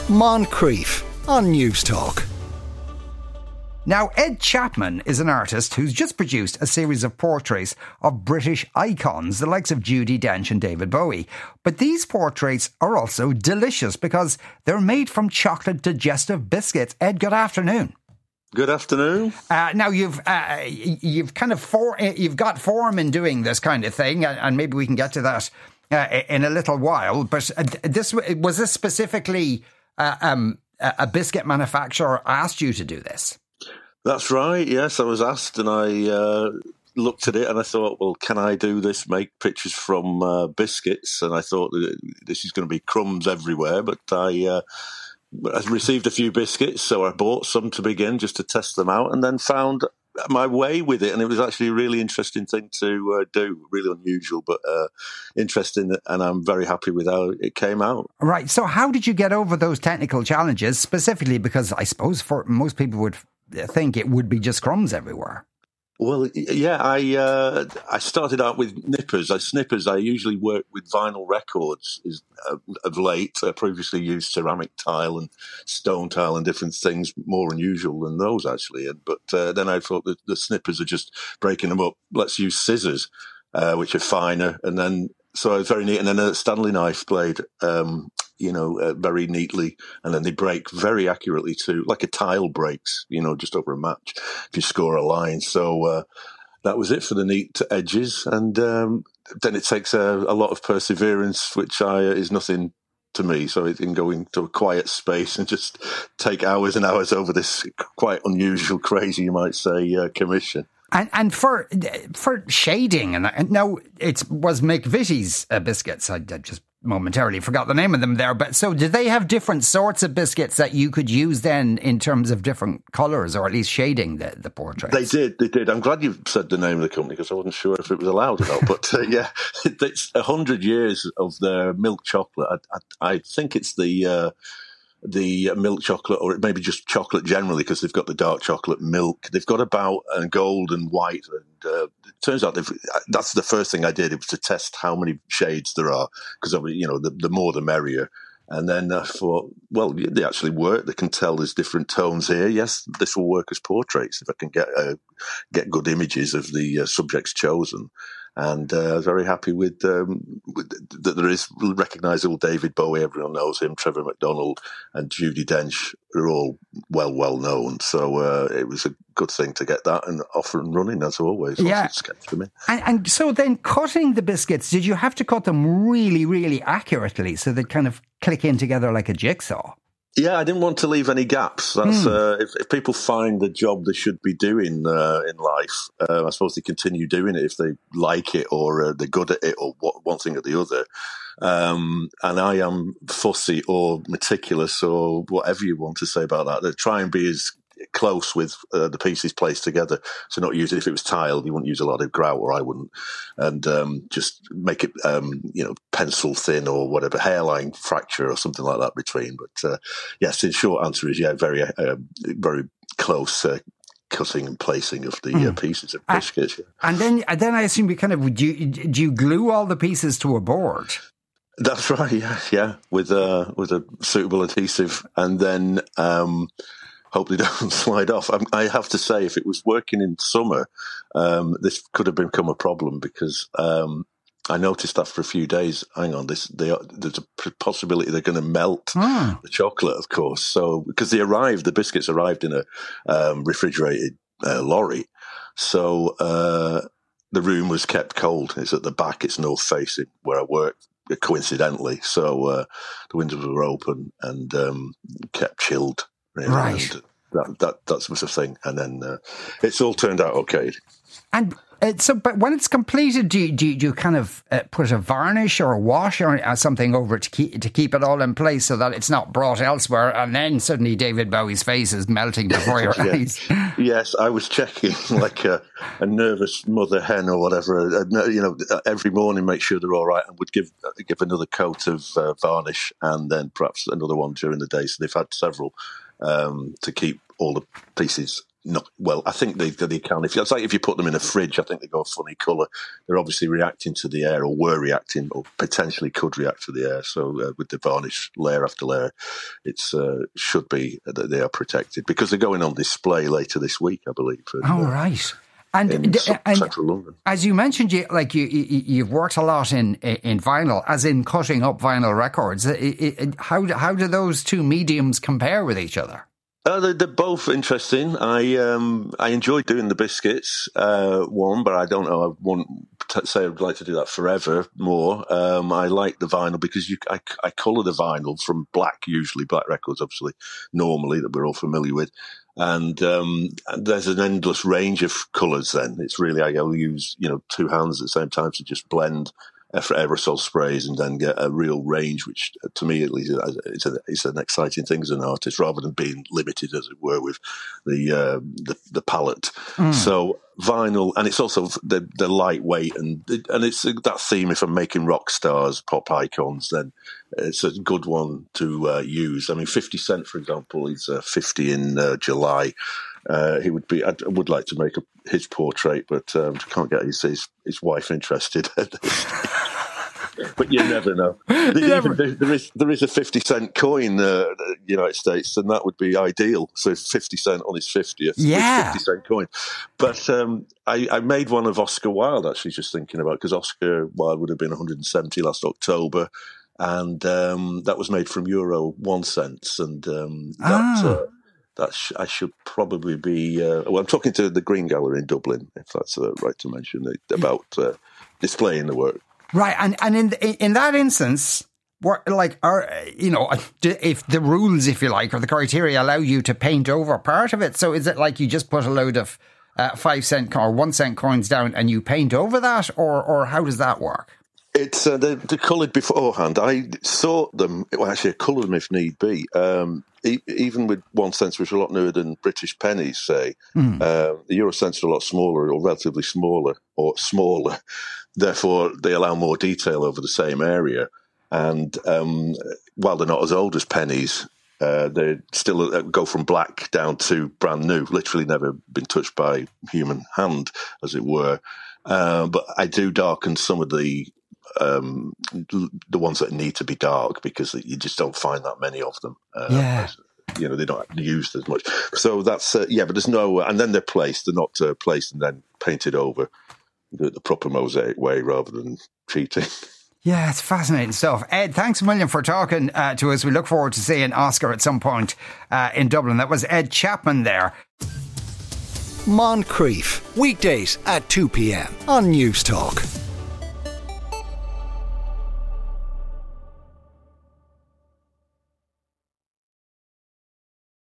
Moncrief on News Talk. Now, Ed Chapman is an artist who's just produced a series of portraits of British icons, the likes of Judi Dench and David Bowie. But these portraits are also delicious because they're made from chocolate digestive biscuits. Ed, good afternoon. Good afternoon. Now you've got form in doing this kind of thing, and maybe we can get to that in a little while. But was this specifically a biscuit manufacturer asked you to do this? That's right. Yes, I was asked, and I looked at it, and I thought, well, can I do this? Make pictures from biscuits, and I thought that this is going to be crumbs everywhere, but I received a few biscuits, so I bought some to begin just to test them out, and then found my way with it, and it was actually a really interesting thing to do, really unusual, but interesting, and I'm very happy with how it came out. Right, so how did you get over those technical challenges, specifically because I suppose for most people would think it would be just crumbs everywhere? Well, yeah, I started out with nippers. Snippers, I usually work with vinyl records of late. I previously used ceramic tile and stone tile and different things, more unusual than those, actually. But then I thought that the snippers are just breaking them up. Let's use scissors, which are finer. And then, so I was very neat. And then a Stanley knife blade, very neatly, and then they break very accurately too, like a tile breaks, just over a match if you score a line. So that was it for the neat edges, and then it takes a lot of perseverance, which is nothing to me. So it can go into a quiet space and just take hours and hours over this quite unusual, crazy, you might say, commission. And for shading, and now it was McVitie's biscuits. I just momentarily forgot the name of them there. But so did they have different sorts of biscuits that you could use then in terms of different colours, or at least shading the portraits? They did. I'm glad you said the name of the company because I wasn't sure if it was allowed or not. But yeah, it's 100 years of their milk chocolate. I think it's the milk chocolate, or it may be just chocolate generally, because they've got the dark chocolate milk. They've got about gold and white, and it turns out that's the first thing I did. It was to test how many shades there are, because the more the merrier. And then I thought, well, they actually work. They can tell there's different tones here. Yes, this will work as portraits if I can get good images of the subjects chosen. And I was very happy with that there is recognisable David Bowie, everyone knows him, Trevor McDonald and Judi Dench are all well known. So it was a good thing to get that and off and running, as always. Yeah. Sketch for me. And so then cutting the biscuits, did you have to cut them really, really accurately so they kind of click in together like a jigsaw? Yeah, I didn't want to leave any gaps. That's if people find the job they should be doing in life, I suppose they continue doing it if they like it, or they're good at it, or one thing or the other. And I am fussy or meticulous, or whatever you want to say about that. They try and be as close with the pieces placed together. So not use it, if it was tiled, you wouldn't use a lot of grout, or I wouldn't, and just make it pencil thin or whatever, hairline fracture or something like that between. But yes, the short answer is very very close cutting and placing of the pieces of biscuits. Yeah. And then I assume do you glue all the pieces to a board? That's right. Yeah, with a suitable adhesive, and then hope they don't slide off. I have to say, if it was working in summer, this could have become a problem, because I noticed after a few days, there's a possibility they're going to melt the chocolate, of course. So, because the biscuits arrived in a refrigerated lorry. So the room was kept cold. It's at the back, it's north facing where I work, coincidentally. So the windows were open and kept chilled. Really. Right. And that was the thing. And then it's all turned out okay. And but when it's completed, do you kind of put a varnish or a wash or something over it to keep it all in place so that it's not brought elsewhere, and then suddenly David Bowie's face is melting before your eyes? Yes, I was checking like a nervous mother hen or whatever, every morning, make sure they're all right, and would give another coat of varnish, and then perhaps another one during the day. So they've had several to keep all the pieces not well. I think they can. It's like if you put them in a fridge, I think they go a funny colour. They're obviously reacting to the air, or were reacting, or potentially could react to the air. So with the varnish layer after layer, it should be that they are protected because they're going on display later this week, I believe. Right. And Central London. As you mentioned, you've worked a lot in vinyl, as in cutting up vinyl records. How do those two mediums compare with each other? They're both interesting. I enjoy doing the biscuits one, but I don't know. I won't say I'd like to do that forever more. I like the vinyl because I colour the vinyl from black, usually black records, obviously, normally that we're all familiar with. And there's an endless range of colours then. It's really, I'll use, two hands at the same time to just blend aerosol sprays and then get a real range, which to me at least is an exciting thing as an artist, rather than being limited, as it were, with the palette. So vinyl, and it's also the lightweight, and it's that theme. If I'm making rock stars, pop icons, then it's a good one to use. I mean, 50 Cent, for example, he's 50 in July. He would be. I would like to make his portrait, but can't get his wife interested. But you never know. There is a 50 cent coin in the United States, and that would be ideal. So 50 Cent on his 50th, yeah, 50 cent coin. But I made one of Oscar Wilde, actually, just thinking about, because Oscar Wilde would have been 170 last October, and that was made from Euro 1 cents, and I should probably be. I'm talking to the Green Gallery in Dublin, if that's right to mention, about displaying the work. Right, and in that instance, if the rules, if you like, or the criteria allow you to paint over part of it, so is it like you just put a load of 5 cent or 1 cent coins down and you paint over that, or how does that work? It's they're coloured beforehand. I sort them. Well, actually, I colour them if need be. Even with 1 cent, which are a lot newer than British pennies, say, the Euro cents are a lot smaller, or relatively smaller, or smaller. Therefore, they allow more detail over the same area. And while they're not as old as pennies, they still go from black down to brand new, literally never been touched by human hand, as it were. But I do darken some of the ones that need to be dark, because you just don't find that many of them. They're not used as much. So that's, but there's no, and then they're placed. They're not placed and then painted over the proper mosaic way, rather than cheating. Yeah, it's fascinating stuff. Ed, thanks a million for talking to us. We look forward to seeing Oscar at some point in Dublin. That was Ed Chapman there. Moncrief, weekdays at 2 p.m. on News Talk.